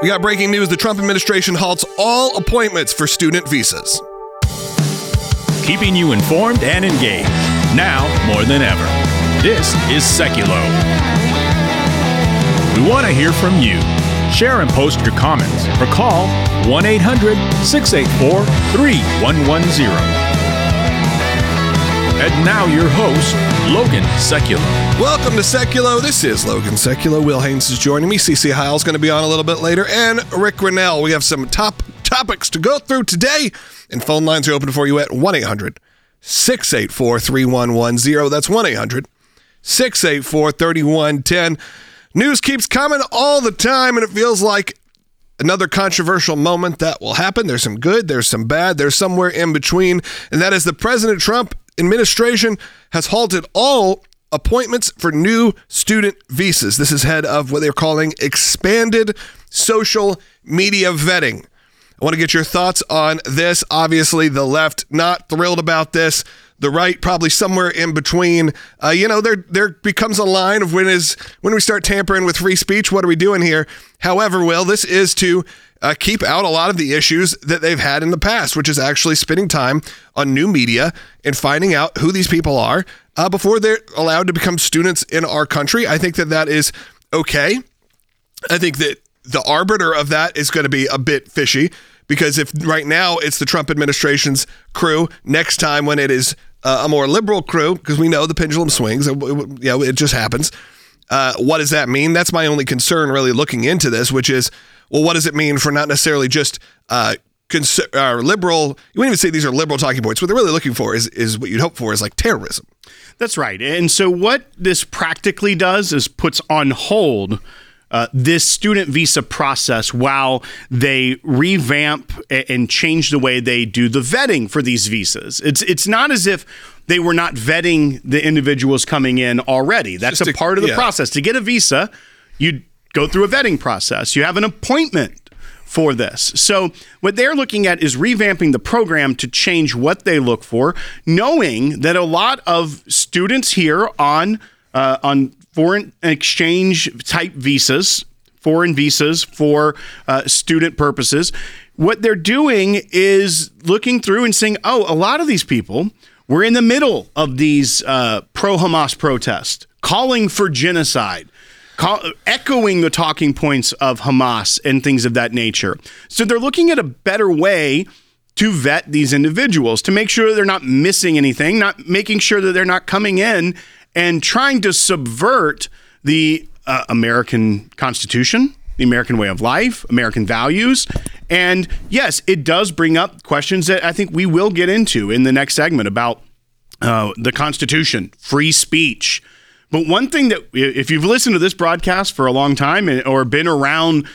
We got breaking news. The Trump administration halts all appointments for student visas. Keeping you informed and engaged, now more than ever. This is Seculo. We want to hear from you. Share and post your comments or call 1-800-684-3110. And now your host, Logan Seculo. Welcome to Seculo. This is Logan Seculo. Will Haynes is joining me. CC Heil's going to be on a little bit later. And Rick Grinnell. We have some topics to go through today. And phone lines are open for you at 1-800-684-3110. That's 1-800-684-3110. News keeps coming all the time, and it feels like another controversial moment that will happen. There's some good, there's some bad, there's somewhere in between. And that is the President Trump administration has halted all appointments for new student visas. This is ahead of what they're calling expanded social media vetting. I want to get your thoughts on this. Obviously, the left not thrilled about this. The right probably somewhere in between. There becomes a line of when we start tampering with free speech. What are we doing here? However, Will, this is to keep out a lot of the issues that they've had in the past, which is actually spending time on new media and finding out who these people are before they're allowed to become students in our country. I think that is okay. I think that the arbiter of that is going to be a bit fishy, because if right now it's the Trump administration's crew, next time when it is a more liberal crew, because we know the pendulum swings, it just happens. What does that mean? That's my only concern really looking into this, which is, well, what does it mean for not necessarily just liberal? You wouldn't even say these are liberal talking points. What they're really looking for is what you'd hope for is like terrorism. That's right. And so what this practically does is puts on hold this student visa process while they revamp and change the way they do the vetting for these visas. It's not as if they were not vetting the individuals coming in already. That's a part of the process. To get a visa, you go through a vetting process. You have an appointment for this. So what they're looking at is revamping the program to change what they look for, knowing that a lot of students here on foreign exchange type visas, foreign visas for student purposes, what they're doing is looking through and saying, oh, a lot of these people were in the middle of these pro-Hamas protests, calling for genocide, echoing the talking points of Hamas and things of that nature. So they're looking at a better way to vet these individuals, to make sure they're not missing anything, not making sure that they're not coming in and trying to subvert the American Constitution, the American way of life, American values. And yes, it does bring up questions that I think we will get into in the next segment about the Constitution, free speech. But one thing that, if you've listened to this broadcast for a long time or been around,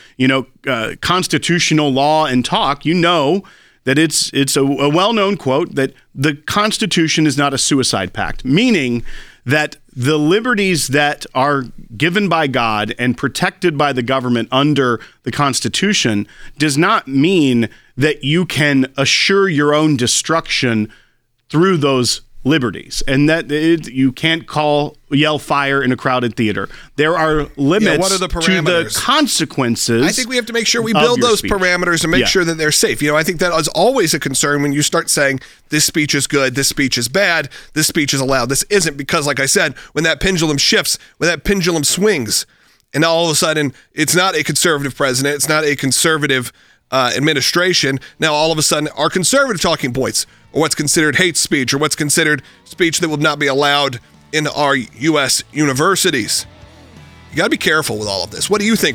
constitutional law and talk, you know that it's a well-known quote that the Constitution is not a suicide pact, meaning that the liberties that are given by God and protected by the government under the Constitution does not mean that you can assure your own destruction through those liberties, and that you can't yell fire in a crowded theater. There are limits what are the to the consequences. I think we have to make sure we build those parameters and make sure that they're safe. I think that is always a concern when you start saying this speech is good, this speech is bad, this speech is allowed, this isn't, because like I said, when that pendulum shifts, when that pendulum swings, and all of a sudden it's not a conservative president, it's not a conservative administration, now all of a sudden our conservative talking points, or what's considered hate speech, or what's considered speech that will not be allowed in our U.S. universities. You got to be careful with all of this. What do you think?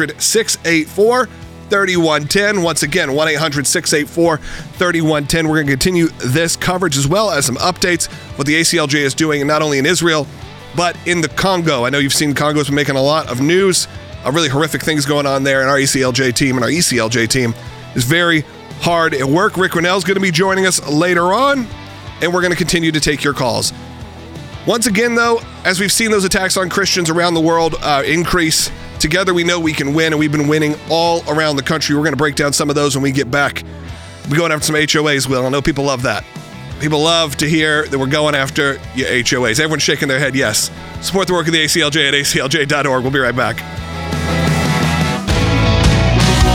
1-800-684-3110. Once again, 1-800-684-3110. We're going to continue this coverage as well as some updates, what the ACLJ is doing, not only in Israel, but in the Congo. I know you've seen Congo's been making a lot of news, really horrific things going on there, and our ECLJ team is very hard at work. Rick Grinnell is going to be joining us later on, and we're going to continue to take your calls. Once again, though, as we've seen those attacks on Christians around the world increase, together we know we can win, and we've been winning all around the country. We're going to break down some of those when we get back. We're going after some HOAs, Will. I know people love that. People love to hear that we're going after your HOAs. Everyone's shaking their head yes. Support the work of the ACLJ at aclj.org. We'll be right back.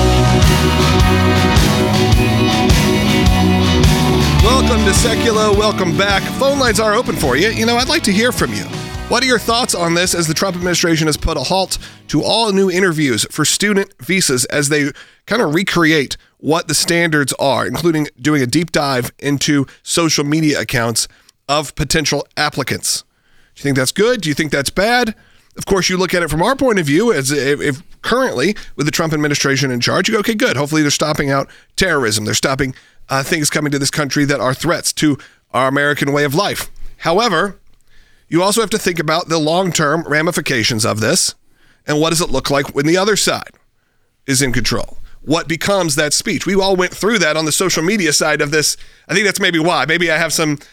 Sekulow, welcome back. Phone lines are open for you. I'd like to hear from you. What are your thoughts on this as the Trump administration has put a halt to all new interviews for student visas as they kind of recreate what the standards are, including doing a deep dive into social media accounts of potential applicants? Do you think that's good? Do you think that's bad? Of course, you look at it from our point of view as if currently with the Trump administration in charge, you go, okay, good. Hopefully they're stopping out terrorism. They're stopping things coming to this country that are threats to our American way of life. However, you also have to think about the long-term ramifications of this and what does it look like when the other side is in control? What becomes that speech? We all went through that on the social media side of this. I think that's maybe why. Maybe I have some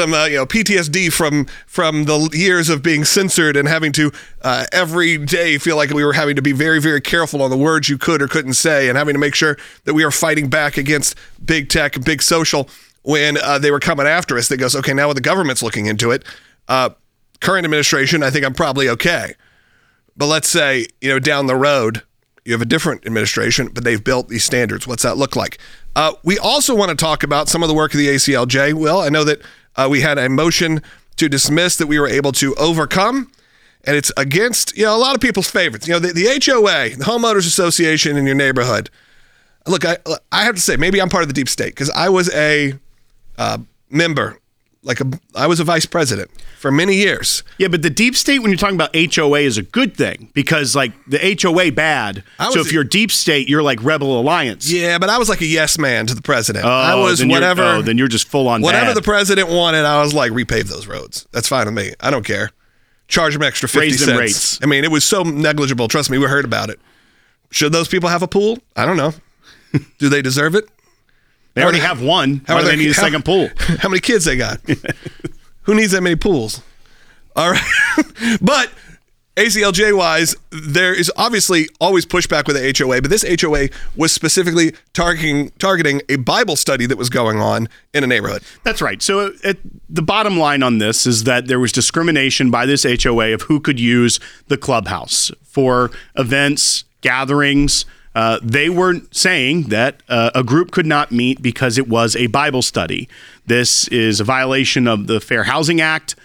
PTSD from the years of being censored and having to every day feel like we were having to be very, very careful on the words you could or couldn't say and having to make sure that we are fighting back against big tech and big social when they were coming after us. That goes, okay, now the government's looking into it. Current administration, I think I'm probably okay. But let's say, down the road, you have a different administration, but they've built these standards. What's that look like? We also want to talk about some of the work of the ACLJ. Well, I know that we had a motion to dismiss that we were able to overcome, and it's against a lot of people's favorites. The HOA, the Homeowners Association in your neighborhood. Look, I have to say, maybe I'm part of the deep state because I was a member, I was a vice president for many years. Yeah, but the deep state, when you're talking about HOA, is a good thing because the HOA bad. So if you're deep state, you're like Rebel Alliance. Yeah, but I was like a yes man to the president. I was whatever. Then you're just full on whatever bad. The president wanted. I was like, repave those roads. That's fine with me. I don't care. Charge them extra 50 Raise cents. them rates. I mean, it was so negligible. Trust me, we heard about it. Should those people have a pool? I don't know. Do they deserve it? They already have one. How do they need a second pool? How many kids they got? Who needs that many pools? All right. But ACLJ-wise, there is obviously always pushback with the HOA, but this HOA was specifically targeting a Bible study that was going on in a neighborhood. That's right. So the bottom line on this is that there was discrimination by this HOA of who could use the clubhouse for events, gatherings. They were saying that a group could not meet because it was a Bible study. This is a violation of the Fair Housing Act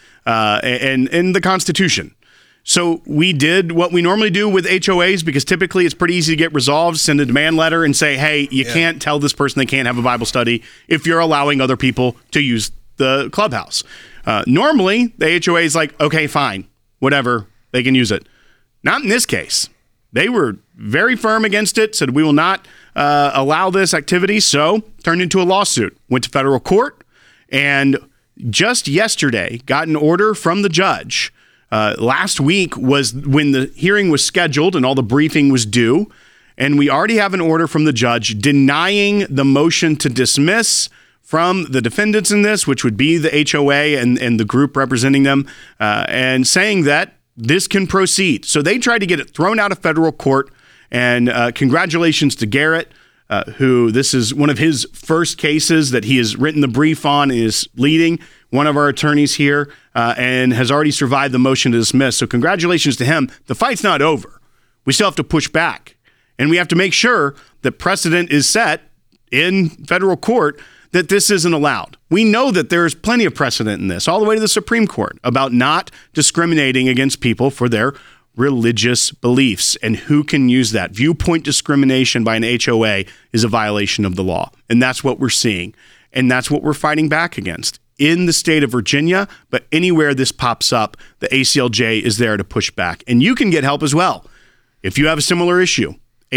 and the Constitution. So we did what we normally do with HOAs because typically it's pretty easy to get resolved, send a demand letter and say, hey, you can't tell this person they can't have a Bible study if you're allowing other people to use the clubhouse. Normally, the HOA is like, okay, fine, whatever, they can use it. Not in this case. They were very firm against it, said we will not allow this activity, so turned into a lawsuit. Went to federal court, and just yesterday got an order from the judge. Last week was when the hearing was scheduled and all the briefing was due, and we already have an order from the judge denying the motion to dismiss from the defendants in this, which would be the HOA and the group representing them, and saying that this can proceed. So they tried to get it thrown out of federal court, and congratulations to Garrett, who this is one of his first cases that he has written the brief on, is leading, one of our attorneys here, and has already survived the motion to dismiss. So congratulations to him. The fight's not over. We still have to push back, and we have to make sure that precedent is set in federal court that this isn't allowed. We know that there's plenty of precedent in this, all the way to the Supreme Court, about not discriminating against people for their religious beliefs and who can use that. Viewpoint discrimination by an HOA is a violation of the law, and that's what we're seeing, and that's what we're fighting back against in the state of Virginia, but anywhere this pops up, the ACLJ is there to push back, and you can get help as well. If you have a similar issue,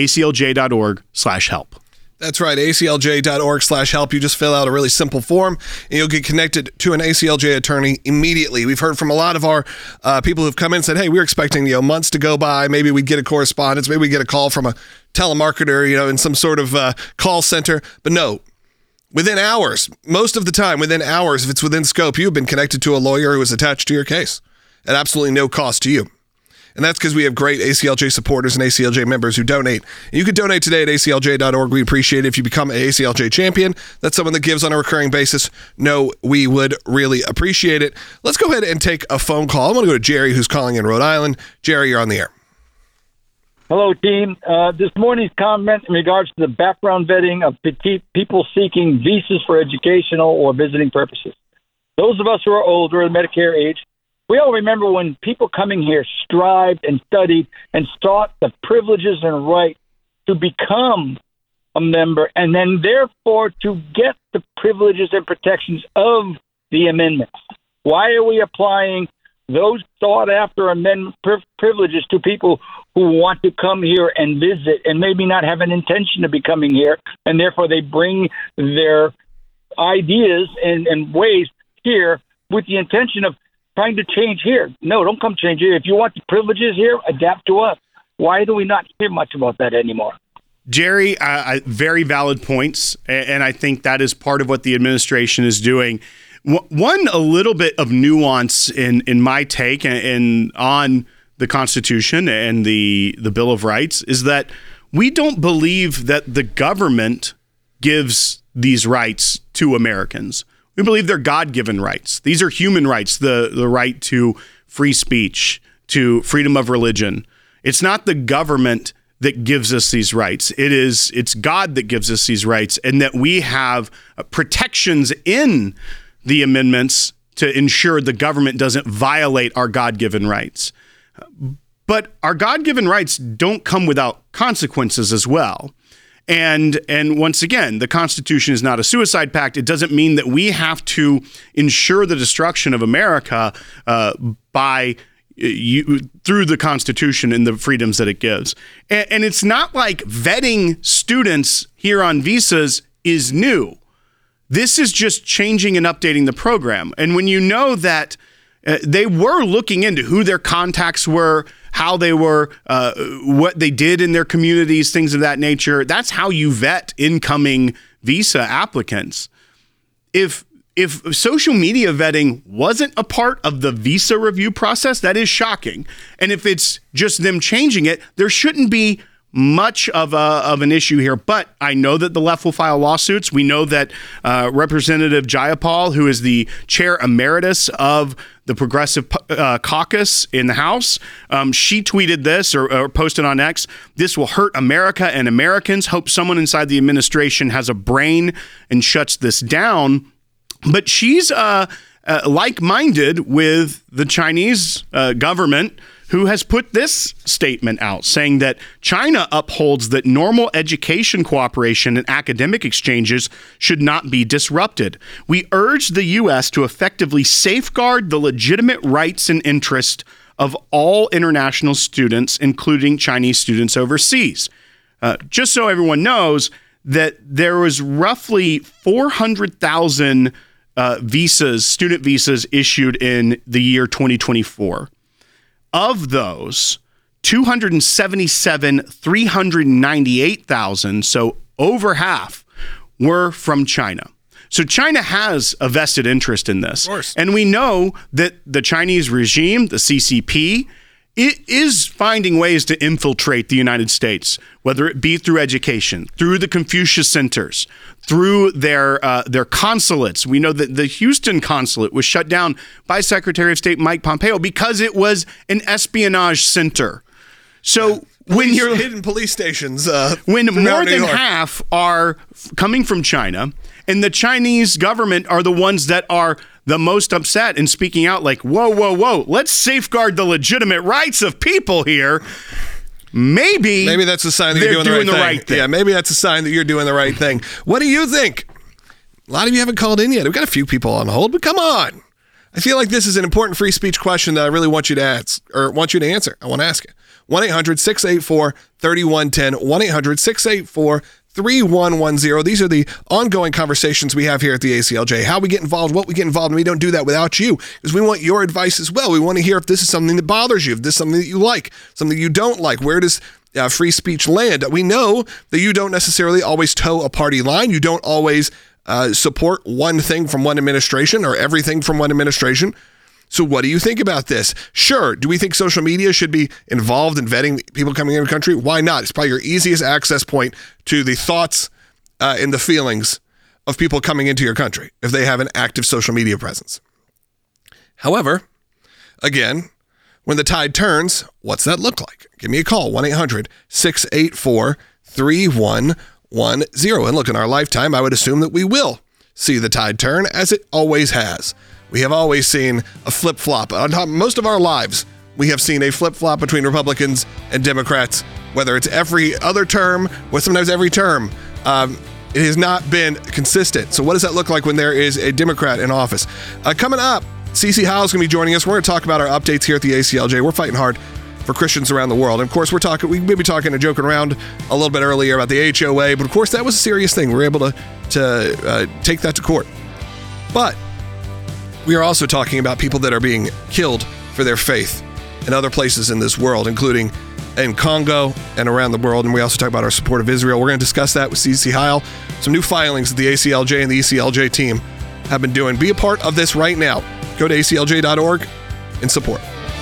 aclj.org/help. That's right, aclj.org/help. You just fill out a really simple form, and you'll get connected to an ACLJ attorney immediately. We've heard from a lot of our people who've come in and said, hey, we're expecting months to go by. Maybe we'd get a correspondence. Maybe we get a call from a telemarketer, in some sort of call center. But no, within hours, most of the time, within hours, if it's within scope, you've been connected to a lawyer who is attached to your case at absolutely no cost to you. And that's because we have great ACLJ supporters and ACLJ members who donate. And you can donate today at aclj.org. We appreciate it. If you become an ACLJ champion, that's someone that gives on a recurring basis. No, we would really appreciate it. Let's go ahead and take a phone call. I'm going to go to Jerry, who's calling in Rhode Island. Jerry, you're on the air. Hello, team. This morning's comment in regards to the background vetting of people seeking visas for educational or visiting purposes. Those of us who are older, Medicare age, we all remember when people coming here strived and studied and sought the privileges and right to become a member and then therefore to get the privileges and protections of the amendments. Why are we applying those sought-after amendment privileges to people who want to come here and visit and maybe not have an intention of becoming here, and therefore they bring their ideas and ways here with the intention of trying to change here? No, don't come change here. If you want the privileges here, adapt to us. Why do we not hear much about that anymore? Jerry, very valid points, and I think that is part of what the administration is doing. One, a little bit of nuance in my take and on the Constitution and the Bill of Rights is that we don't believe that the government gives these rights to Americans. We believe they're God-given rights. These are human rights, the right to free speech, to freedom of religion. It's not the government that gives us these rights. It's God that gives us these rights, and that we have protections in the amendments to ensure the government doesn't violate our God-given rights. But our God-given rights don't come without consequences as well. And once again, the Constitution is not a suicide pact. It doesn't mean that we have to ensure the destruction of America through the Constitution and the freedoms that it gives. And it's not like vetting students here on visas is new. This is just changing and updating the program. And when you know that they were looking into who their contacts were, how they were, what they did in their communities, things of that nature, that's how you vet incoming visa applicants. If social media vetting wasn't a part of the visa review process, that is shocking. And if it's just them changing it, there shouldn't be much of an issue here. But I know that the left will file lawsuits. We know that Representative Jayapal, who is the chair emeritus of the Progressive Caucus in the House, she tweeted this or posted on X, "This will hurt America and Americans. Hope someone inside the administration has a brain and shuts this down." But she's like-minded with the Chinese government, who has put this statement out saying that China upholds that normal education cooperation and academic exchanges should not be disrupted. We urge the U.S. to effectively safeguard the legitimate rights and interests of all international students, including Chinese students overseas. Just so everyone knows that there was roughly 400,000 student visas issued in the year 2024. Of those, 398,000, so over half, were from China. So China has a vested interest in this. Of course. And we know that the Chinese regime, the CCP, it is finding ways to infiltrate the United States, whether it be through education, through the Confucius Centers, through their consulates. We know that the Houston consulate was shut down by Secretary of State Mike Pompeo because it was an espionage center. So when you're hidden police stations, when more than New York. half are coming from China, and the Chinese government are the ones that are the most upset and speaking out like, whoa, let's safeguard the legitimate rights of people here. Maybe that's a sign that you're doing the right thing. Yeah, maybe that's a sign that you're doing the right thing. What do you think? A lot of you haven't called in yet. We've got a few people on hold, but come on. I feel like this is an important free speech question that I really want you to ask, or want you to answer. I want to ask you. 1-800-684-3110. 1-800-684-3110. These are the ongoing conversations we have here at the ACLJ. How we get involved, what we get involved, and we don't do that without you, because we want your advice as well. We want to hear if this is something that bothers you, if this is something that you like, something you don't like. Where does free speech land? We know that you don't necessarily always toe a party line. You don't always support one thing from one administration or everything from one administration. So what do you think about this? Sure. Do we think social media should be involved in vetting people coming into the country? Why not? It's probably your easiest access point to the thoughts and the feelings of people coming into your country if they have an active social media presence. However, again, When the tide turns, what's that look like? Give me a call, 1-800-684-3110. And look, in our lifetime, I would assume that we will see the tide turn, as it always has. We have always seen a flip-flop. On top of most of our lives, we have seen a flip-flop between Republicans and Democrats, whether it's every other term or sometimes every term. It has not been consistent. So what does that look like when there is a Democrat in office? Coming up, CeCe Howell's going to be joining us. We're going to talk about our updates here at the ACLJ. We're fighting hard for Christians around the world. And of course, we may be talking and joking around a little bit earlier about the HOA, but of course, that was a serious thing. We were able to take that to court. But we are also talking about people that are being killed for their faith in other places in this world, including in Congo and around the world. And we also talk about our support of Israel. We're going to discuss that with CeCe Howell. Some new filings that the ACLJ and the ECLJ team have been doing. Be a part of this right now. Go to aclj.org and support.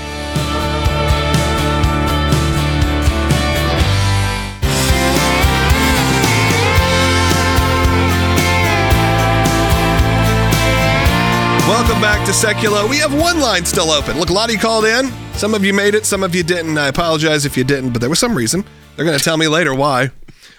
Welcome back to Secular. We have one line still open. Look, a lot of you called in. Some of you made it. Some of you didn't. I apologize if you didn't, but there was some reason. They're going to tell me later why.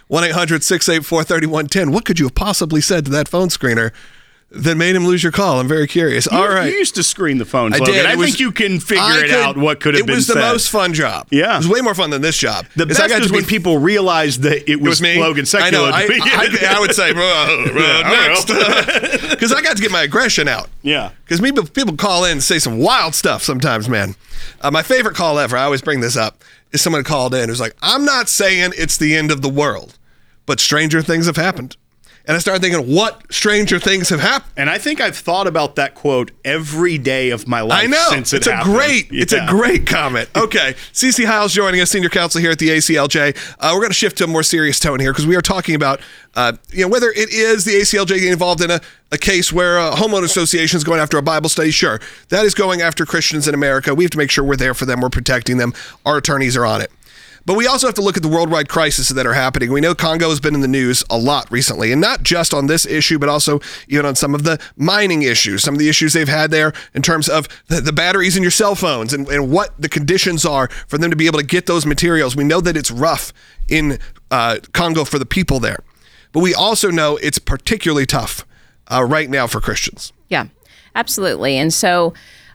1-800-684-3110. What could you have possibly said to that phone screener that made him lose your call? I'm very curious. All right. You used to screen the phones, I Logan. did. I think you can figure out what could have been said. It was the most fun job. Yeah. It was way more fun than this job. The best is when people realized that it was me. Logan Secular. I know. I would say, next. Because I got to get my aggression out. Yeah. Because people call in and say some wild stuff sometimes, man. My favorite call ever, I always bring this up, is someone called in who's like, I'm not saying it's the end of the world, but stranger things have happened. And I started thinking, what stranger things have happened? And I think I've thought about that quote every day of my life. I know. Since it happened. It's a great comment. Okay. CeCe Howell's joining us, senior counsel here at the ACLJ. We're going to shift to a more serious tone here because we are talking about whether it is the ACLJ getting involved in a case where a homeowner association is going after a Bible study. Sure. That is going after Christians in America. We have to make sure we're there for them. We're protecting them. Our attorneys are on it. But we also have to look at the worldwide crises that are happening. We know Congo has been in the news a lot recently, and not just on this issue, but also even on some of the mining issues, some of the issues they've had there in terms of the batteries in your cell phones and what the conditions are for them to be able to get those materials. We know that it's rough in Congo for the people there, but we also know it's particularly tough right now for Christians. Yeah, absolutely. And so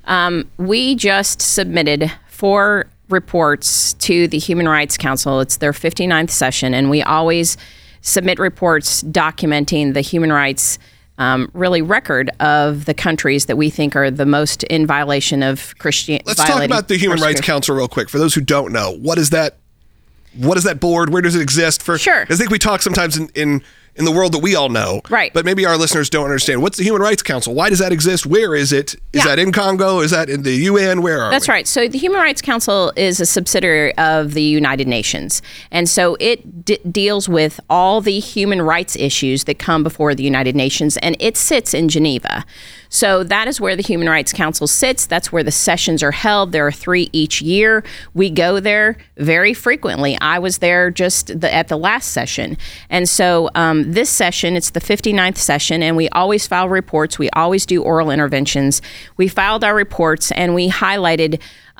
we just submitted 4 reports to the Human Rights Council. It's their 59th session, and we always submit reports documenting the human rights really record of the countries that we think are the most in violation of Christianity. Let's talk about the Human Rights Council real quick. For those who don't know, what is that board? Where does it exist? Sure. I think we talk sometimes in the world that we all know. Right. But maybe our listeners don't understand. What's the Human Rights Council? Why does that exist? Where is it? Is that in Congo? Is that in the UN? Where are That's we? right. So the Human Rights Council is a subsidiary of the United Nations. And so it deals with all the human rights issues that come before the United Nations, and it sits in Geneva. So that is where the Human Rights Council sits. That's where the sessions are held. There are 3 each year. We go there very frequently. I was there just at the last session. And so this session, it's the 59th session, and we always file reports. We always do oral interventions. We filed our reports, and we highlighted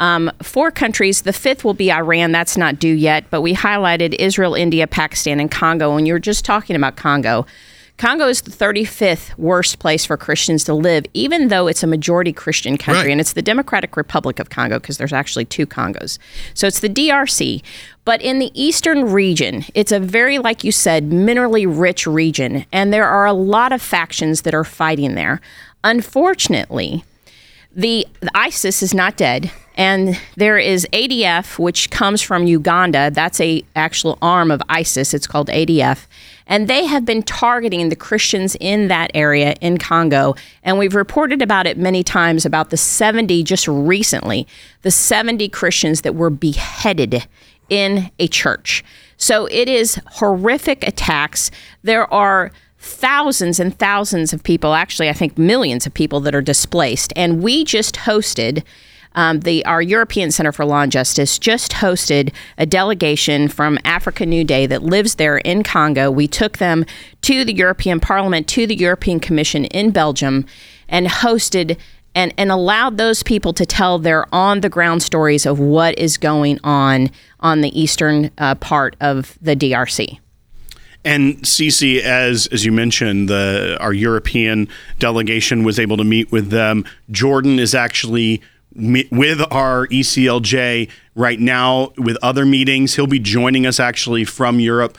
4 countries. The 5th will be Iran. That's not due yet. But we highlighted Israel, India, Pakistan, and Congo. And you were just talking about Congo. Congo is the 35th worst place for Christians to live, even though it's a majority Christian country. Right. And it's the Democratic Republic of Congo, because there's actually 2 Congos. So it's the DRC. But in the eastern region, it's a very, like you said, minerally rich region. And there are a lot of factions that are fighting there. Unfortunately, the ISIS is not dead. And there is ADF, which comes from Uganda. That's a actual arm of ISIS. It's called ADF. And they have been targeting the Christians in that area in Congo. And we've reported about it many times, about the 70, just recently, the 70 Christians that were beheaded in a church. So it is horrific attacks. There are thousands and thousands of people, actually, I think millions of people that are displaced. And we just hosted... our European Center for Law and Justice just hosted a delegation from Africa New Day that lives there in Congo. We took them to the European Parliament, to the European Commission in Belgium, and hosted and allowed those people to tell their on-the-ground stories of what is going on the eastern part of the DRC. And Cece, as you mentioned, our European delegation was able to meet with them. Jordan is actually with our ECLJ right now with other meetings. He'll be joining us actually from Europe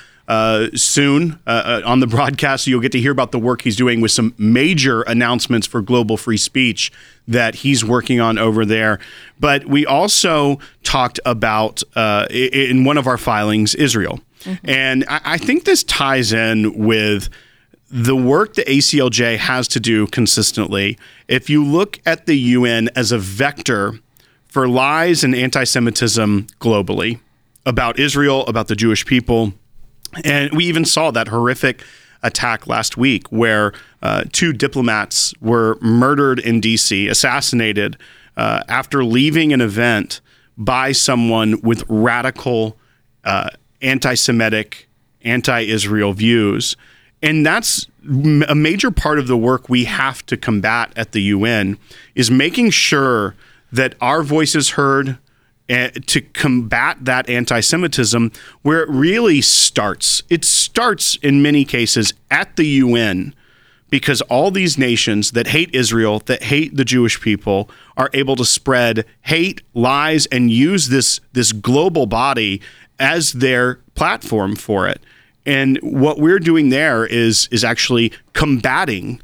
soon on the broadcast. So you'll get to hear about the work he's doing with some major announcements for global free speech that he's working on over there. But we also talked about, in one of our filings, Israel. Mm-hmm. And I think this ties in with the work the ACLJ has to do consistently. If you look at the UN as a vector for lies and anti-Semitism globally about Israel, about the Jewish people, and we even saw that horrific attack last week where 2 diplomats were murdered in D.C., assassinated after leaving an event by someone with radical anti-Semitic, anti-Israel views. And that's a major part of the work we have to combat at the UN, is making sure that our voice is heard to combat that anti-Semitism where it really starts. It starts in many cases at the UN, because all these nations that hate Israel, that hate the Jewish people, are able to spread hate, lies, and use this global body as their platform for it. And what we're doing there is actually combating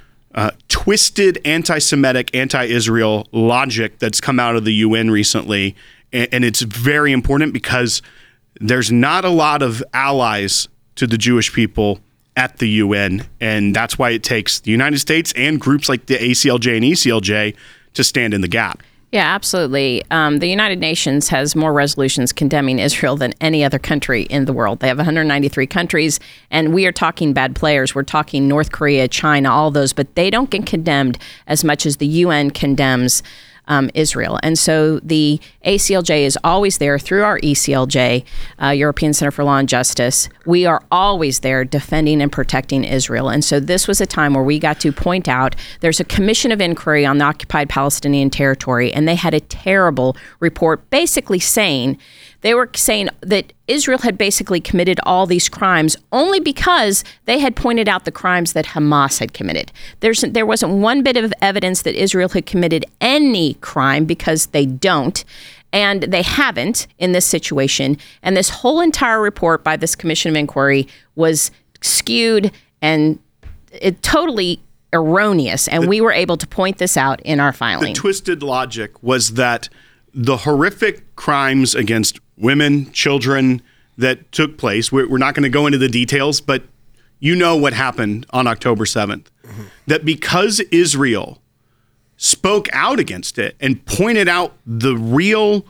twisted anti-Semitic, anti-Israel logic that's come out of the UN recently. And it's very important because there's not a lot of allies to the Jewish people at the UN. And that's why it takes the United States and groups like the ACLJ and ECLJ to stand in the gap. Yeah, absolutely. The United Nations has more resolutions condemning Israel than any other country in the world. They have 193 countries, and we are talking bad players. We're talking North Korea, China, all those, but they don't get condemned as much as the UN condemns Israel. And so the ACLJ is always there through our ECLJ, European Center for Law and Justice. We are always there defending and protecting Israel. And so this was a time where we got to point out there's a commission of inquiry on the occupied Palestinian territory, and they had a terrible report basically saying that Israel had basically committed all these crimes only because they had pointed out the crimes that Hamas had committed. There wasn't one bit of evidence that Israel had committed any crime, because they don't, and they haven't in this situation. And this whole entire report by this Commission of Inquiry was skewed and totally erroneous, and we were able to point this out in our filing. The twisted logic was that the horrific crimes against women, children that took place, we're not going to go into the details, but you know what happened on October 7th. Mm-hmm. That because Israel spoke out against it and pointed out the real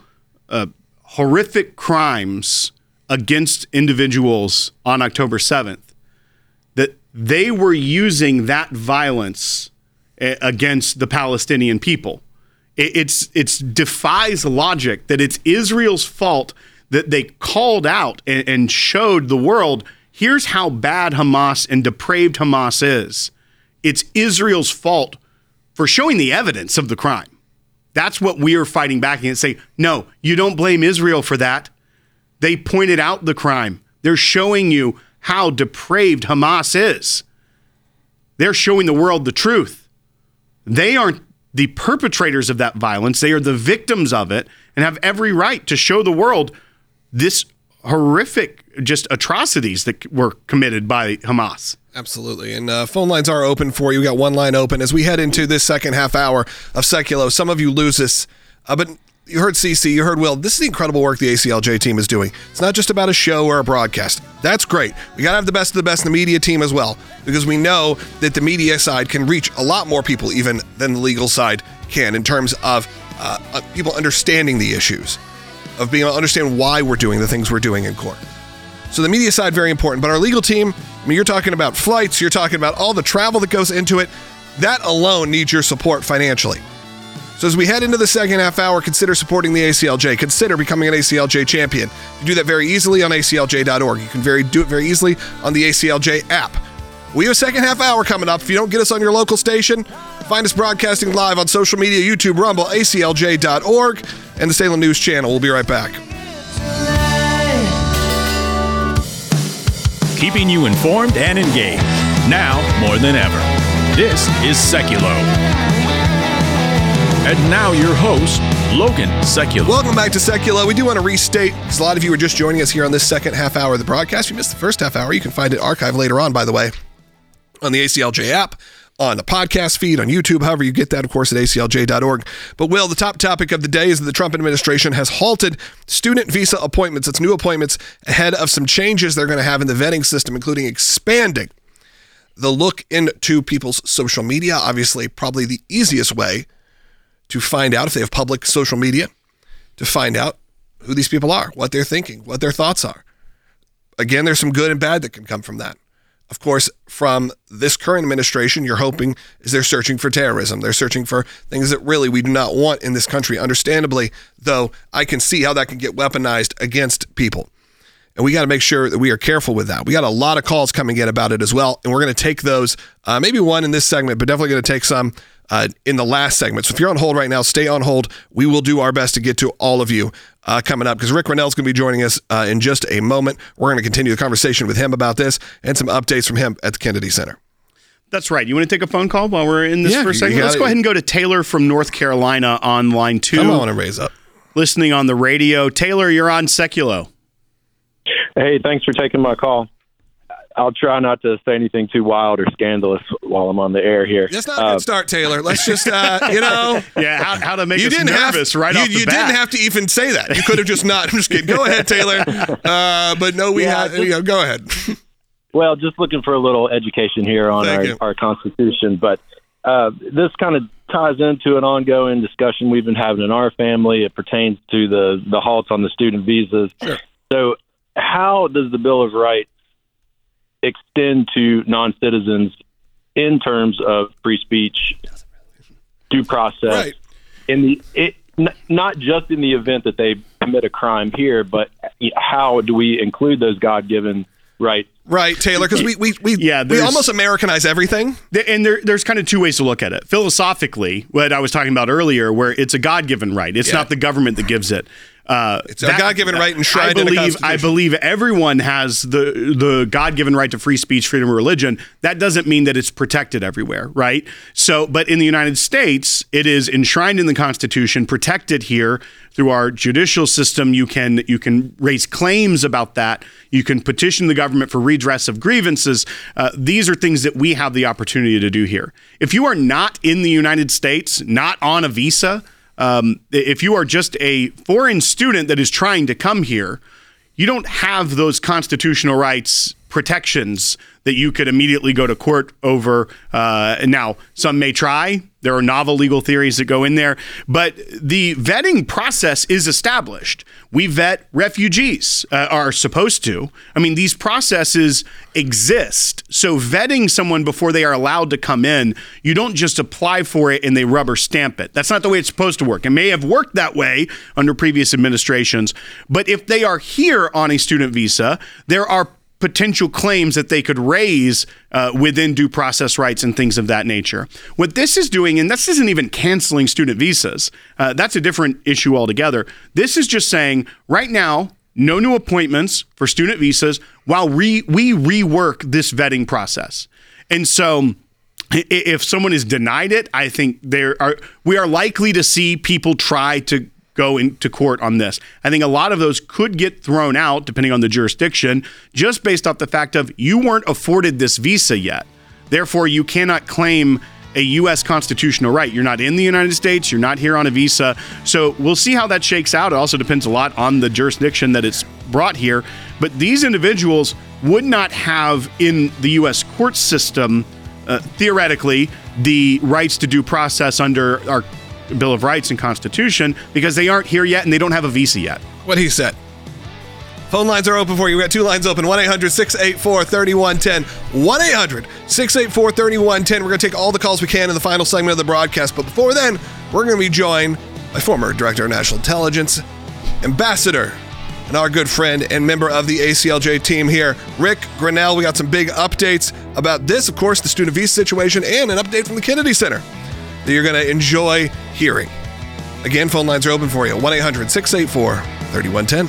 horrific crimes against individuals on October 7th, that they were using that violence against the Palestinian people. It's defies logic that it's Israel's fault that they called out and showed the world, here's how bad Hamas and depraved Hamas is. It's Israel's fault for showing the evidence of the crime. That's what we are fighting back against. Say, no, you don't blame Israel for that. They pointed out the crime. They're showing you how depraved Hamas is. They're showing the world the truth. They aren't the perpetrators of that violence. They are the victims of it and have every right to show the world this horrific just atrocities that were committed by Hamas. Absolutely. And phone lines are open for you. We got one line open as we head into this second half hour of Seculo. Some of you lose this, but you heard CC, you heard Will. This is the incredible work the ACLJ team is doing. It's not just about a show or a broadcast. That's great. We got to have the best of the best in the media team as well, because we know that the media side can reach a lot more people even than the legal side can in terms of people understanding the issues, of being able to understand why we're doing the things we're doing in court. So the media side, very important. But our legal team, I mean, you're talking about flights, you're talking about all the travel that goes into it. That alone needs your support financially. So as we head into the second half hour, consider supporting the ACLJ. Consider becoming an ACLJ champion. You do that very easily on ACLJ.org. You can do it very easily on the ACLJ app. We have a second half hour coming up. If you don't get us on your local station, Find us broadcasting live on social media, YouTube, Rumble, aclj.org, and the Salem News Channel. We'll be right back. Keeping you informed and engaged. Now more than ever. This is Seculo. And now your host, Logan Sekulow. Welcome back to Seculo. We do want to restate, because a lot of you are just joining us here on this second half hour of the broadcast. You missed the first half hour. You can find it archived later on, by the way, on the ACLJ app, on the podcast feed, on YouTube, however you get that, of course, at aclj.org. But, Will, the top topic of the day is that the Trump administration has halted student visa appointments. It's new appointments ahead of some changes they're going to have in the vetting system, including expanding the look into people's social media. Obviously, probably the easiest way to find out if they have public social media, to find out who these people are, what they're thinking, what their thoughts are. Again, there's some good and bad that can come from that. Of course, from this current administration, you're hoping is they're searching for terrorism. They're searching for things that really we do not want in this country. Understandably, though, I can see how that can get weaponized against people. And we got to make sure that we are careful with that. We got a lot of calls coming in about it as well. And we're going to take those, maybe one in this segment, but definitely going to take some in the last segment. So if you're on hold right now, stay on hold. We will do our best to get to all of you coming up, because Rick Rennell's going to be joining us in just a moment. We're going to continue the conversation with him about this and some updates from him at the Kennedy Center. That's right. You want to take a phone call while we're in this for a second? Let's go ahead and go to Taylor from North Carolina on line 2. I want to raise up. Listening on the radio. Taylor, you're on Seculo. Hey, thanks for taking my call. I'll try not to say anything too wild or scandalous while I'm on the air here. That's not a good start, Taylor. Let's just, Yeah, how to make us nervous right off the bat. You didn't have to even say that. You could have just not. I'm just kidding. Go ahead, Taylor. But no, go ahead. Well, just looking for a little education here on our Constitution. But this kind of ties into an ongoing discussion we've been having in our family. It pertains to the halts on the student visas. Sure. So how does the Bill of Rights extend to non-citizens in terms of free speech, due process, not just in the event that they commit a crime here, but how do we include those God-given rights? Right, Taylor, because we almost Americanize everything. And there's kind of two ways to look at it. Philosophically, what I was talking about earlier, where it's a God-given right. It's not the government that gives it. It's a God-given right enshrined in the Constitution. I believe everyone has the God-given right to free speech, freedom of religion. That doesn't mean that it's protected everywhere, right? So, but in the United States, it is enshrined in the Constitution, protected here through our judicial system. You can raise claims about that. You can petition the government for redress of grievances. These are things that we have the opportunity to do here. If you are not in the United States, not on a visa, if you are just a foreign student that is trying to come here, you don't have those constitutional rights protections that you could immediately go to court over. Now, some may try. There are novel legal theories that go in there, but the vetting process is established. We vet refugees, are supposed to. I mean, these processes exist. So vetting someone before they are allowed to come in, you don't just apply for it and they rubber stamp it. That's not the way it's supposed to work. It may have worked that way under previous administrations, but if they are here on a student visa, there are potential claims that they could raise within due process rights and things of that nature. What this is doing, and this isn't even canceling student visas, that's a different issue altogether. This is just saying right now, no new appointments for student visas while we rework this vetting process. And so if someone is denied it, I think we are likely to see people try to go into court on this. I think a lot of those could get thrown out, depending on the jurisdiction, just based off the fact of you weren't afforded this visa yet. Therefore, you cannot claim a U.S. constitutional right. You're not in the United States. You're not here on a visa. So we'll see how that shakes out. It also depends a lot on the jurisdiction that it's brought here. But these individuals would not have in the U.S. court system, theoretically, the rights to due process under our Bill of Rights and Constitution because they aren't here yet and they don't have a visa yet. What he said. Phone lines are open for you. We got two lines open, 1-800-684-3110. 1-800-684-3110. We're going to take all the calls we can in the final segment of the broadcast. But before then, we're going to be joined by former Director of National Intelligence, Ambassador, and our good friend and member of the ACLJ team here, Rick Grenell. We got some big updates about this, of course, the student visa situation, and an update from the Kennedy Center. that you're going to enjoy hearing. Again, phone lines are open for you. 1-800-684-3110.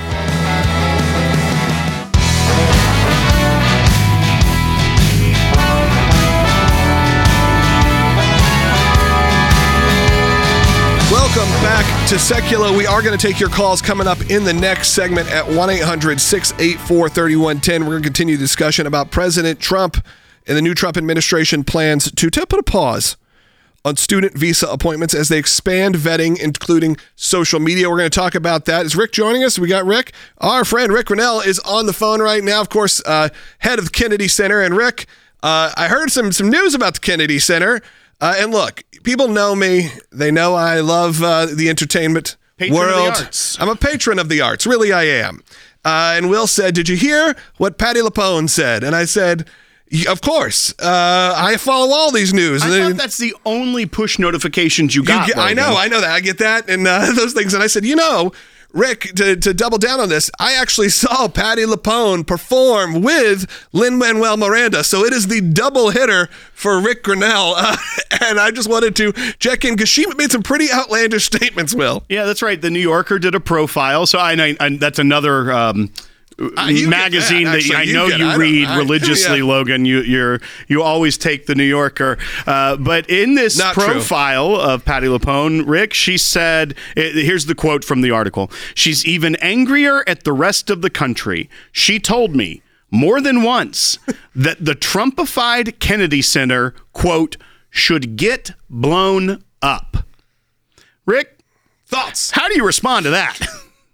Welcome back to Secular. We are going to take your calls coming up in the next segment at 1-800-684-3110. We're going to continue the discussion about President Trump and the new Trump administration plans to put a pause on student visa appointments as they expand vetting, including social media. We're going to talk about that. Is Rick joining us? We got Rick. Our friend Rick Grinnell is on the phone right now, of course, head of the Kennedy Center. And Rick, I heard some news about the Kennedy Center. And look, people know me. They know I love the entertainment world. Of the arts. I'm a patron of the arts. Really, I am. And Will said, did you hear what Patti LuPone said? And I said, of course. I follow all these news. I thought that's the only push notifications you got. I know that. I get that and those things. And I said, Rick, to double down on this, I actually saw Patti LuPone perform with Lin-Manuel Miranda. So it is the double hitter for Rick Grinnell. And I just wanted to check in because she made some pretty outlandish statements, Will. Yeah, that's right. The New Yorker did a profile. So I that's another magazine that I know you read religiously, yeah. Logan. You always take the New Yorker. But in this Not profile true. of Patti LuPone, Rick, she said, here's the quote from the article. She's even angrier at the rest of the country. She told me more than once that the Trumpified Kennedy Center, quote, should get blown up. Rick, thoughts? How do you respond to that?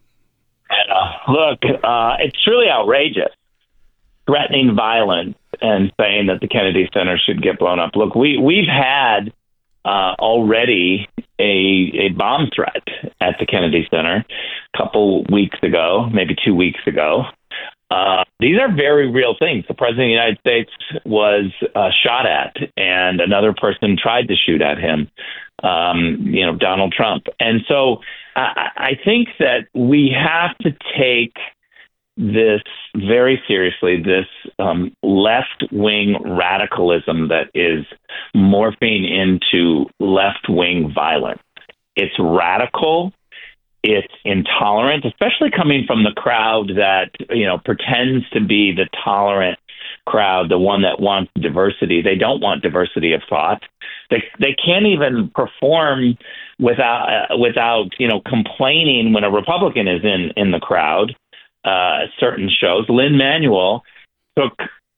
Look, it's truly outrageous, threatening violence and saying that the Kennedy Center should get blown up. Look, we've had already a bomb threat at the Kennedy Center a couple weeks ago, maybe 2 weeks ago. These are very real things. The President of the United States was shot at, and another person tried to shoot at him, Donald Trump. And so I think that we have to take this very seriously, this left-wing radicalism that is morphing into left-wing violence. It's radical. It's intolerant, especially coming from the crowd that, pretends to be the tolerant crowd, the one that wants diversity. They don't want diversity of thought. They can't even perform without complaining when a Republican is in the crowd. Certain shows. Lin-Manuel took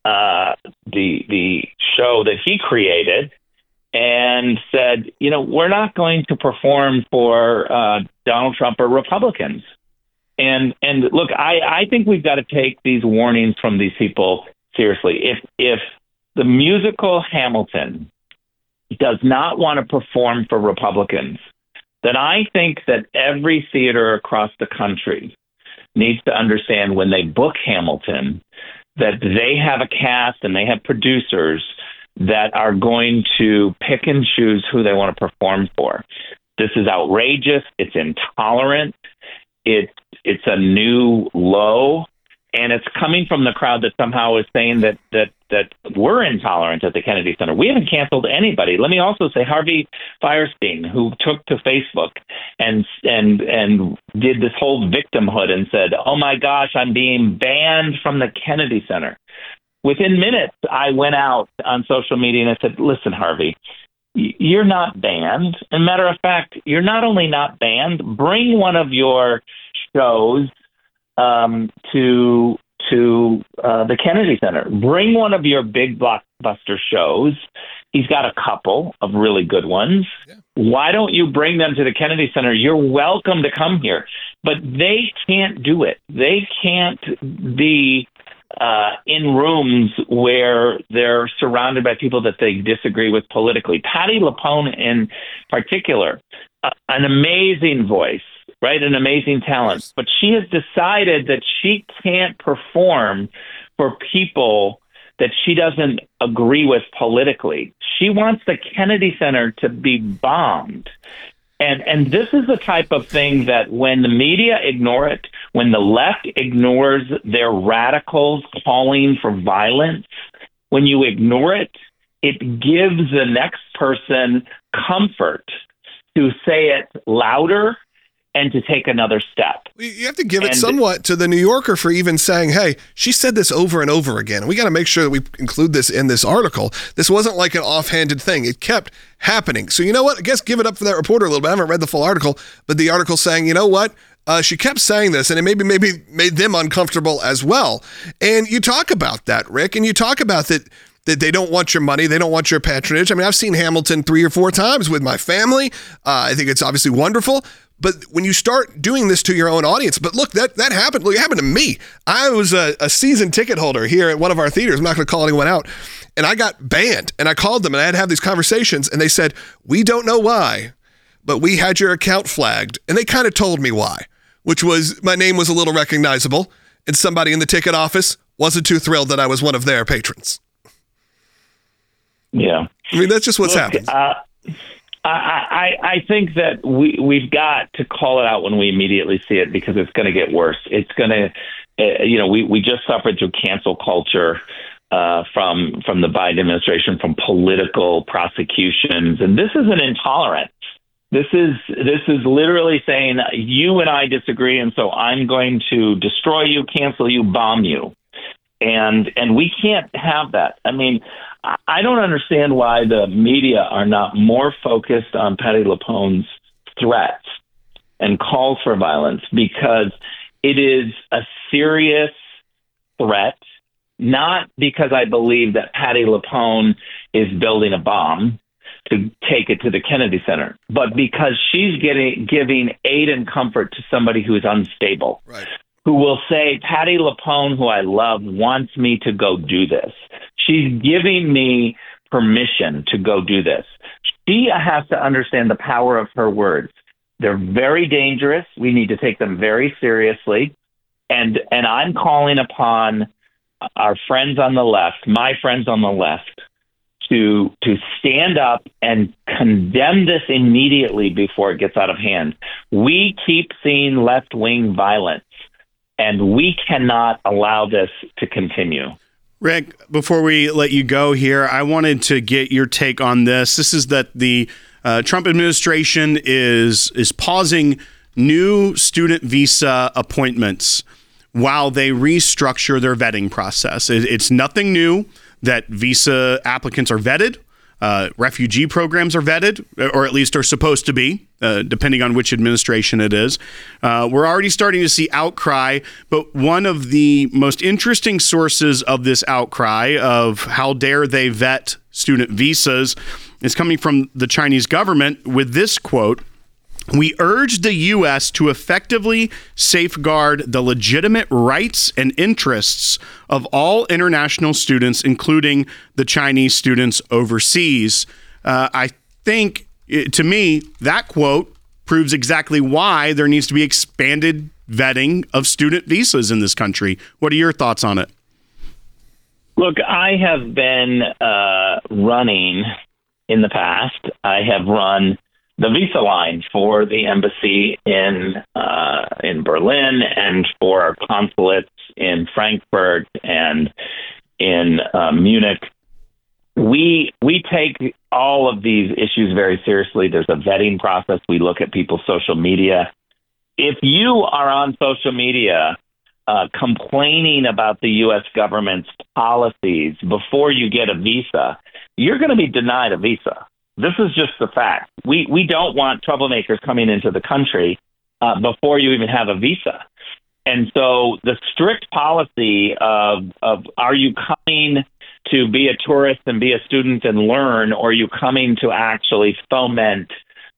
the show that he created and said, we're not going to perform for Donald Trump or Republicans. And look, I think we've got to take these warnings from these people seriously. If the musical Hamilton does not want to perform for Republicans, then I think that every theater across the country needs to understand when they book Hamilton that they have a cast and they have producers that are going to pick and choose who they want to perform for. This is outrageous. It's intolerant. It's a new low, and it's coming from the crowd that somehow is saying that we're intolerant at the Kennedy Center. We haven't canceled anybody. Let me also say Harvey Fierstein, who took to Facebook and did this whole victimhood and said, "Oh my gosh, I'm being banned from the Kennedy Center." Within minutes, I went out on social media and I said, "Listen, Harvey, you're not banned. And matter of fact, you're not only not banned, bring one of your shows to the Kennedy Center. Bring one of your big blockbuster shows. He's got a couple of really good ones. Yeah. Why don't you bring them to the Kennedy Center? You're welcome to come here." But they can't do it. They can't be in rooms where they're surrounded by people that they disagree with politically. Patti LuPone in particular, an amazing voice, right? An amazing talent. But she has decided that she can't perform for people that she doesn't agree with politically. She wants the Kennedy Center to be bombed. And this is the type of thing that when the media ignore it, when the left ignores their radicals calling for violence, when you ignore it, it gives the next person comfort to say it louder and to take another step. You have to give it somewhat to the New Yorker for even saying, hey, she said this over and over again. We got to make sure that we include this in this article. This wasn't like an offhanded thing. It kept happening. So you know what? I guess give it up for that reporter a little bit. I haven't read the full article, but the article saying, you know what? She kept saying this, and it maybe made them uncomfortable as well. And you talk about that, Rick, and you talk about that they don't want your money. They don't want your patronage. I mean, I've seen Hamilton 3 or 4 times with my family. I think it's obviously wonderful. But when you start doing this to your own audience, but look, that happened. Look, it happened to me. I was a season ticket holder here at one of our theaters. I'm not going to call anyone out. And I got banned. And I called them and I had to have these conversations. And they said, we don't know why, but we had your account flagged. And they kind of told me why, which was my name was a little recognizable. And somebody in the ticket office wasn't too thrilled that I was one of their patrons. Yeah. I mean, that's just what's happened. I think that we've got to call it out when we immediately see it, because it's going to get worse. It's going to, we just suffered through cancel culture from the Biden administration, from political prosecutions, and this is an intolerance. This is literally saying you and I disagree, and so I'm going to destroy you, cancel you, bomb you, and we can't have that. I mean, I don't understand why the media are not more focused on Patti LuPone's threats and calls for violence, because it is a serious threat, not because I believe that Patti LuPone is building a bomb to take it to the Kennedy Center, but because she's giving aid and comfort to somebody who is unstable. Right. Who will say, Patti LuPone, who I love, wants me to go do this. She's giving me permission to go do this. She has to understand the power of her words. They're very dangerous. We need to take them very seriously. And I'm calling upon our friends on the left, my friends on the left, to stand up and condemn this immediately before it gets out of hand. We keep seeing left-wing violence, and we cannot allow this to continue. Rick, before we let you go here, I wanted to get your take on this. This is that the Trump administration is pausing new student visa appointments while they restructure their vetting process. It's nothing new that visa applicants are vetted. Refugee programs are vetted, or at least are supposed to be, depending on which administration it is. We're already starting to see outcry, but one of the most interesting sources of this outcry of how dare they vet student visas is coming from the Chinese government with this quote: "We urge the U.S. to effectively safeguard the legitimate rights and interests of all international students, including the Chinese students overseas." I think, to me, that quote proves exactly why there needs to be expanded vetting of student visas in this country. What are your thoughts on it? Look, I have been running in the past. I have run the visa line for the embassy in Berlin and for our consulates in Frankfurt and in Munich. We take all of these issues very seriously. There's a vetting process. We look at people's social media. If you are on social media complaining about the U.S. government's policies before you get a visa, you're going to be denied a visa. This is just the fact. We don't want troublemakers coming into the country before you even have a visa. And so the strict policy of are you coming to be a tourist and be a student and learn, or are you coming to actually foment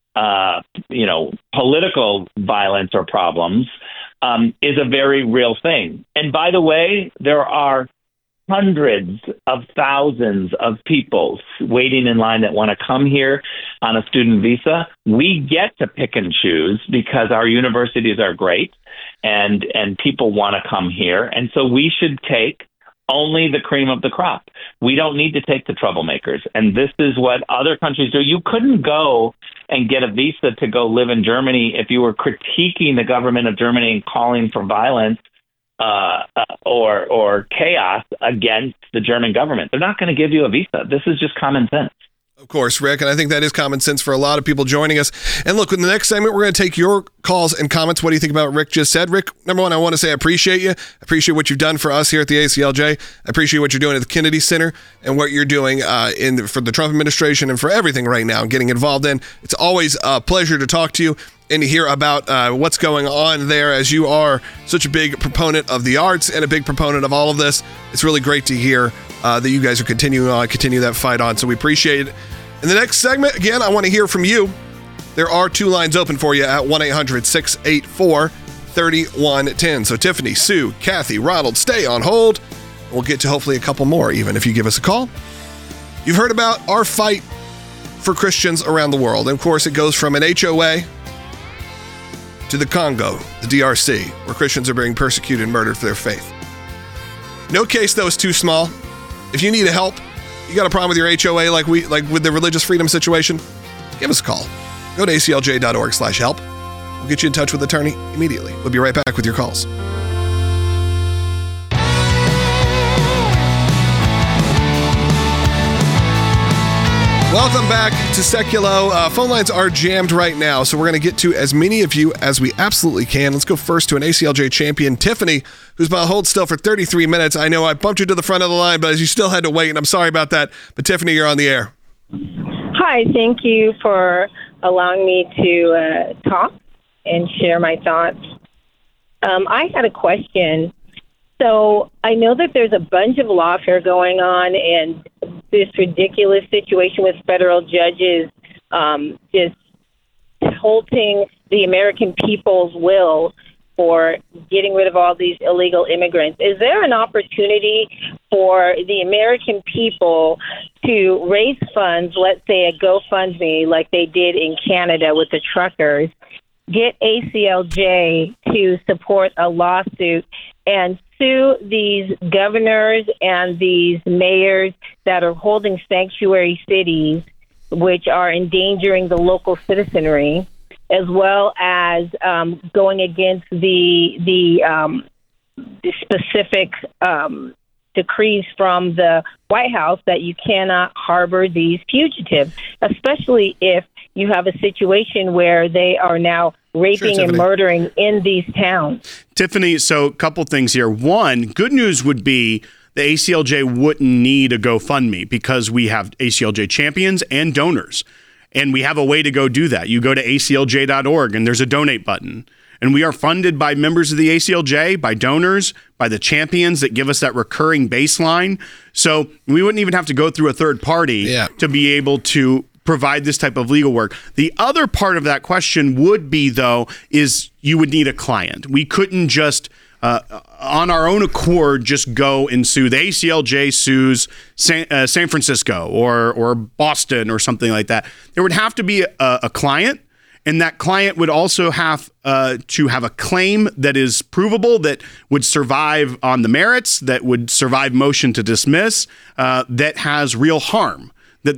political violence or problems, is a very real thing. And by the way, there are hundreds of thousands of people waiting in line that want to come here on a student visa. We get to pick and choose because our universities are great and people want to come here. And so we should take only the cream of the crop. We don't need to take the troublemakers. And this is what other countries do. You couldn't go and get a visa to go live in Germany if you were critiquing the government of Germany and calling for violence or chaos against the German government. They're not going to give you a visa. This is just common sense. Of course, Rick, and I think that is common sense for a lot of people joining us. And look, in the next segment, we're going to take your calls and comments. What do you think about what Rick just said? Rick, number one, I want to say I appreciate you. I appreciate what you've done for us here at the ACLJ. I appreciate what you're doing at the Kennedy Center and what you're doing for the Trump administration and for everything right now, getting involved in. It's always a pleasure to talk to you and to hear about what's going on there, as you are such a big proponent of the arts and a big proponent of all of this. It's really great to hear that you guys are continue that fight on. So we appreciate it. In the next segment, again, I want to hear from you. There are 2 lines open for you at 1-800-684-3110. So Tiffany, Sue, Kathy, Ronald, stay on hold. We'll get to hopefully a couple more, even if you give us a call. You've heard about our fight for Christians around the world. And of course, it goes from an HOA to the Congo, the DRC, where Christians are being persecuted and murdered for their faith. No case, though, is too small. If you need help, you got a problem with your HOA like with the religious freedom situation, give us a call. Go to aclj.org/help. We'll get you in touch with an attorney immediately. We'll be right back with your calls. Welcome back to Seculo. Phone lines are jammed right now, so we're going to get to as many of you as we absolutely can. Let's go first to an ACLJ champion, Tiffany, who's been on hold still for 33 minutes. I know I bumped you to the front of the line, but you still had to wait, and I'm sorry about that. But Tiffany, you're on the air. Hi, thank you for allowing me to talk and share my thoughts. I had a question. So I know that there's a bunch of lawfare going on and this ridiculous situation with federal judges just halting the American people's will for getting rid of all these illegal immigrants. Is there an opportunity for the American people to raise funds, let's say a GoFundMe like they did in Canada with the truckers, get ACLJ to support a lawsuit and sue these governors and these mayors that are holding sanctuary cities, which are endangering the local citizenry, as well as going against the specific decrees from the White House that you cannot harbor these fugitives, especially if you have a situation where they are now raping and murdering in these towns. Tiffany, so a couple things here. One, good news would be the ACLJ wouldn't need a GoFundMe because we have ACLJ champions and donors, and we have a way to go do that. You go to aclj.org and there's a donate button. And we are funded by members of the ACLJ, by donors, by the champions that give us that recurring baseline. So we wouldn't even have to go through a third party to be able to provide this type of legal work. The other part of that question would be, though, is you would need a client. We couldn't just, on our own accord, just go and sue. The ACLJ sues San Francisco or Boston or something like that. There would have to be a client. And that client would also have to have a claim that is provable, that would survive on the merits, that would survive motion to dismiss, that has real harm that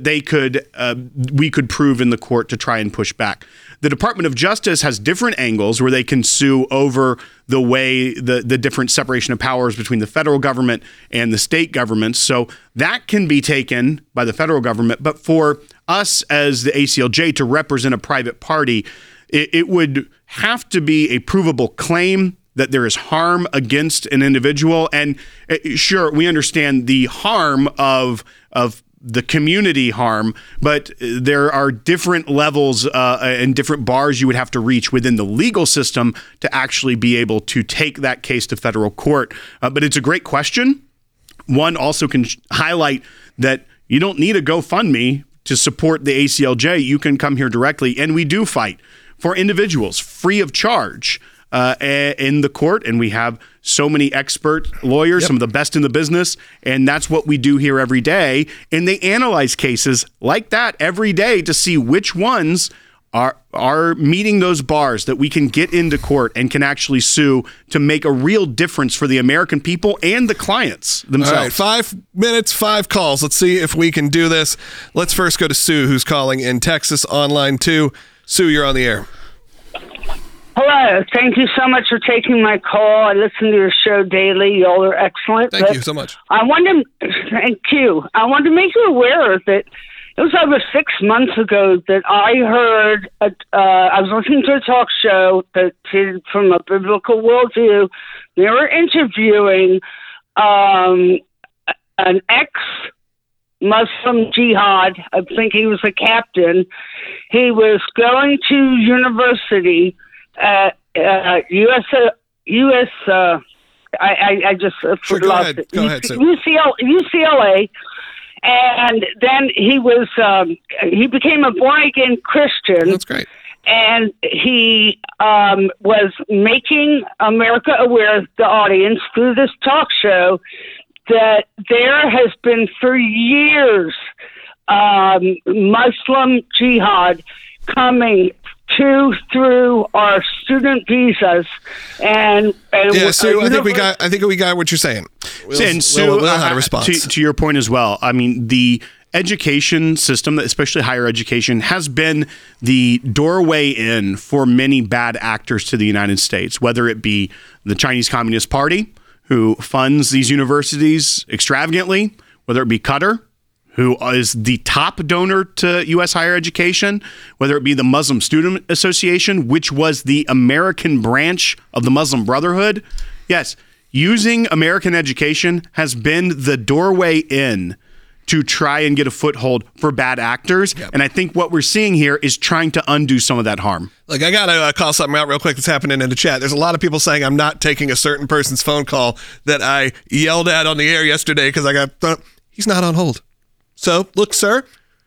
we could prove in the court to try and push back. The Department of Justice has different angles where they can sue over the way the different separation of powers between the federal government and the state governments. So that can be taken by the federal government. But for us as the ACLJ to represent a private party, it would have to be a provable claim that there is harm against an individual. And sure, we understand the harm of the community harm, but there are different levels and different bars you would have to reach within the legal system to actually be able to take that case to federal court. But it's a great question. One also can highlight that you don't need a GoFundMe to support the ACLJ. You can come here directly, and we do fight for individuals free of charge in the court, and we have so many expert lawyers, some of the best in the business, and that's what we do here every day. And they analyze cases like that every day to see which ones are meeting those bars that we can get into court and can actually sue to make a real difference for the American people and the clients themselves. All right, 5 minutes, 5 calls. Let's see if we can do this. Let's first go to Sue, who's calling in Texas on line 2. Sue, you're on the air. Hello. Thank you so much for taking my call. I listen to your show daily. Y'all are excellent. Thank you so much. Thank you. I wanted to make you aware that it was over 6 months ago that I heard, I was listening to a talk show that did from a biblical worldview. They were interviewing an ex-Muslim jihad. I think he was a captain. He was going to university at US. I just sure, go lost ahead. it. Go ahead, Sue. UCLA. And then he became a born-again Christian. That's great. And he was making America aware, the audience, through this talk show, that there has been for years Muslim jihad coming through our student visas, and yeah, Sue, I think we got what you're saying. Sue, we'll have a response to your point as well. I mean, the education system, especially higher education, has been the doorway in for many bad actors to the United States, whether it be the Chinese Communist Party, who funds these universities extravagantly, whether it be Qatar, who is the top donor to U.S. higher education, whether it be the Muslim Student Association, which was the American branch of the Muslim Brotherhood. Yes, using American education has been the doorway in to try and get a foothold for bad actors. Yep. And I think what we're seeing here is trying to undo some of that harm. Look, I got to call something out real quick that's happening in the chat. There's a lot of people saying I'm not taking a certain person's phone call that I yelled at on the air yesterday because I got he's not on hold. So, look, sir,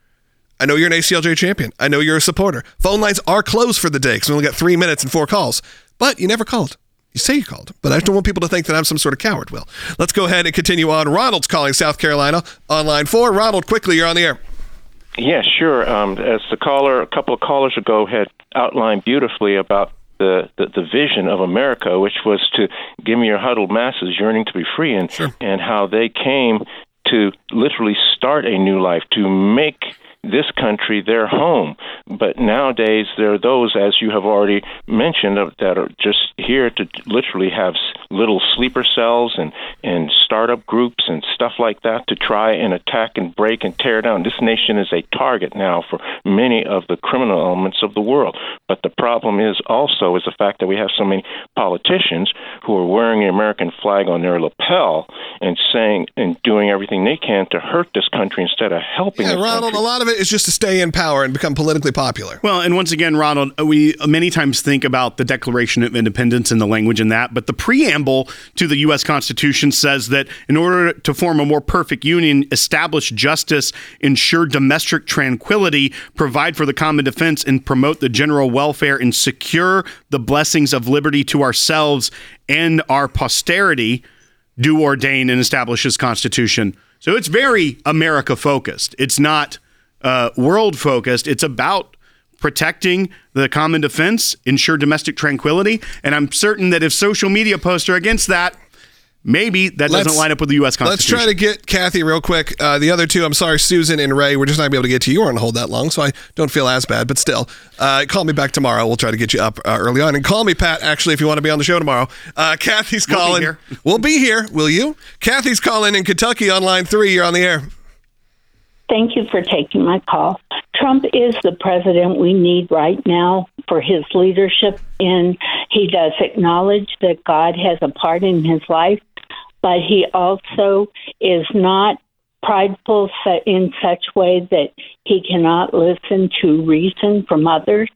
I know you're an ACLJ champion. I know you're a supporter. Phone lines are closed for the day because we only got 3 minutes and 4 calls. But you never called. You say you called. But I don't want people to think that I'm some sort of coward, Will. Let's go ahead and continue on. Ronald's calling South Carolina on line 4. Ronald, quickly, you're on the air. Yeah, sure. As a couple of callers ago had outlined beautifully about the vision of America, which was to give me your huddled masses yearning to be free, and how they came to literally start a new life, to make this country their home. But nowadays, there are those, as you have already mentioned, that are just here to literally have little sleeper cells and startup groups and stuff like that to try and attack and break and tear down. This nation is a target now for many of the criminal elements of the world. But the problem is the fact that we have so many politicians who are wearing the American flag on their lapel and saying and doing everything they can to hurt this country instead of helping. Yeah, Ronald, a lot of it is just to stay in power and become politically popular. Well, and once again, Ronald, we many times think about the Declaration of Independence and the language in that, but the preamble to the U.S. Constitution says that in order to form a more perfect union, establish justice, ensure domestic tranquility, provide for the common defense, and promote the general welfare, and secure the blessings of liberty to ourselves and our posterity, do ordain and establish this Constitution. So it's very America-focused. It's not world-focused. It's about protecting the common defense, ensure domestic tranquility, and I'm certain that if social media posts are against that, maybe that doesn't line up with the U.S. Constitution. Let's try to get Kathy real quick. The other two, I'm sorry, Susan and Ray, we're just not going to be able to get to you. You weren't on hold that long, so I don't feel as bad, but still. Call me back tomorrow. We'll try to get you up early on. And call me, Pat, actually, if you want to be on the show tomorrow. Kathy's calling. We'll be here. Will you? Kathy's calling in Kentucky on line 3. You're on the air. Thank you for taking my call. Trump is the president we need right now for his leadership, and he does acknowledge that God has a part in his life, but he also is not prideful in such way that he cannot listen to reason from others.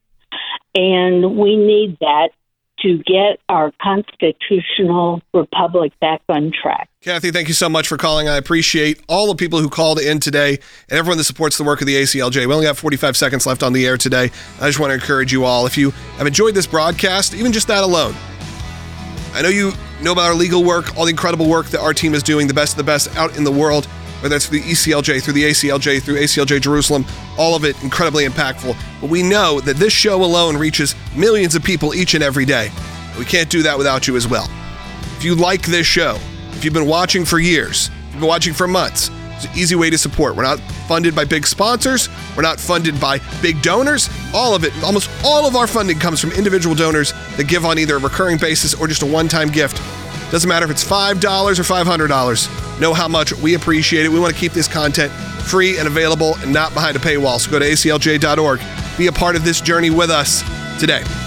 And we need that to get our constitutional republic back on track. Kathy, thank you so much for calling. I appreciate all the people who called in today and everyone that supports the work of the ACLJ. We only have 45 seconds left on the air today. I just want to encourage you all, if you have enjoyed this broadcast, even just that alone, I know you know about our legal work, all the incredible work that our team is doing, the best of the best out in the world, whether that's through the ECLJ, through the ACLJ, through ACLJ Jerusalem, all of it incredibly impactful. But we know that this show alone reaches millions of people each and every day. We can't do that without you as well. If you like this show, if you've been watching for years, if you've been watching for months, it's an easy way to support. We're not funded by big sponsors. We're not funded by big donors. All of it, almost all of our funding comes from individual donors that give on either a recurring basis or just a one-time gift. Doesn't matter if it's $5 or $500. Know how much we appreciate it. We want to keep this content free and available and not behind a paywall. So go to aclj.org. Be a part of this journey with us today.